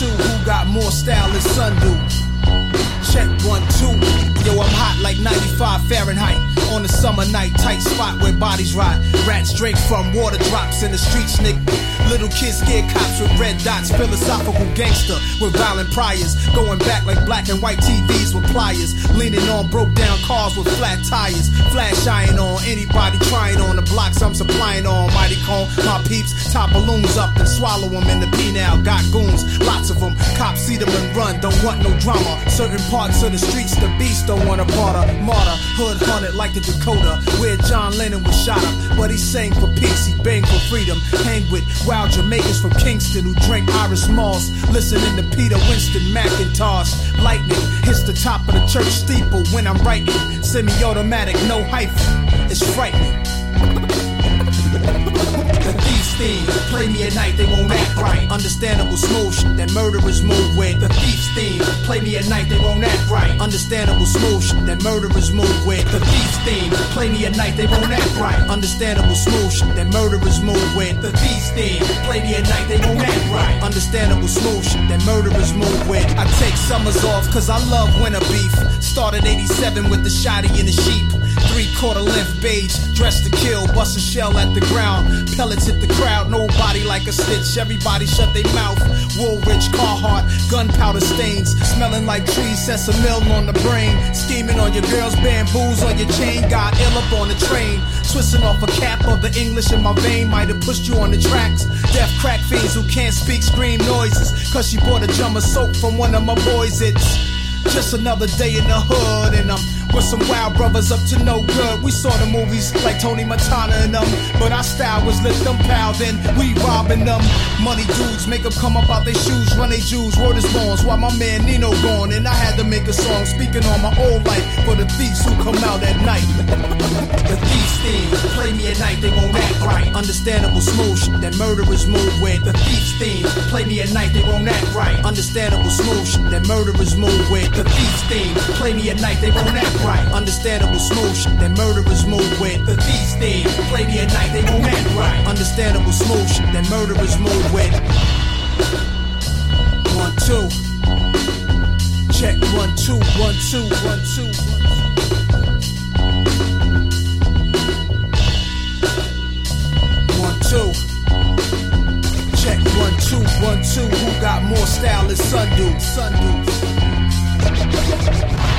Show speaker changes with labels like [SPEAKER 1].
[SPEAKER 1] 2, who got more style than Sundu? Check 1, 2. Yo, I'm hot like 95 Fahrenheit. On a summer night, tight spot where bodies rot. Rats drink from water drops in the streets, nigga. Little kids scared cops with red dots. Philosophical gangster with violent priors. Going back like black and white TVs with pliers. Leaning on broke down cars with flat tires. Flash iron on anybody trying on the blocks I'm supplying on. Mighty cone, my peeps top balloons up and swallow them in the P-now. Got goons, lots of them. Cops see them and run, don't want no drama. Certain parts of the streets, the beast don't want a part of. Martyr, hood haunted like the Dakota, where John Lennon was shot up. But he sang for peace, he banged for freedom. Hang with wild Jamaicans from Kingston who drink Irish Moss. Listening to Peter Winston McIntosh. Lightning hits the top of the church steeple when I'm writing. Semi-automatic, no hyphen. It's frightening. The thief's theme, play me at night, they won't act right. Understandable smooth shit that murderers move with. The thief's theme, play me at night, they won't act right. Understandable smooth shit that murderers move with. The thief's theme, play me at night, they won't act right. Understandable smooth shit that murderers move with. The thief's theme, play me at night, they won't act right. Understandable smooth shit that murderers move with. I take summers off cause I love winter beef. Started 87 with the shotty and the sheep. 3/4 length beige, dressed to kill, bust a shell at the ground. Pellets hit the crowd, nobody like a stitch. Everybody shut their mouth. Woolrich, Carhartt, gunpowder stains. Smelling like trees, sesamil on the brain. Scheming on your girls, bamboos on your chain. Got ill up on the train. Twisting off a cap of the English in my vein. Might have pushed you on the tracks. Deaf crack fiends who can't speak scream noises. Cause she bought a jar of soap from one of my boys. It's just another day in the hood, and I'm with some wild brothers up to no good. We saw the movies like Tony Montana and them, but our style was let them pal, then we robbing them. Money dudes make them come up out their shoes, run they Jews, word is bones, while my man Nino gone. And I had to make a song speaking on my old life for the thieves who come out at night. The thief's theme, play me at night, they won't act right. Understandable smooth shit that murderers move with. The thief's theme, play me at night, they won't act right. Understandable smooth shit that murderers move with. The thief's theme, play me at night, they won't act right. Understandable smooth shit that murderers move with. The thief's theme, play me at night, they won't act right. Understandable smooth shit that murderers move with. 1, 2. Check 1, 2, 1, 2, 1, 2, 1, 2. Check 1, 2, 1, 2. Who got more style than Sundu? Sundu.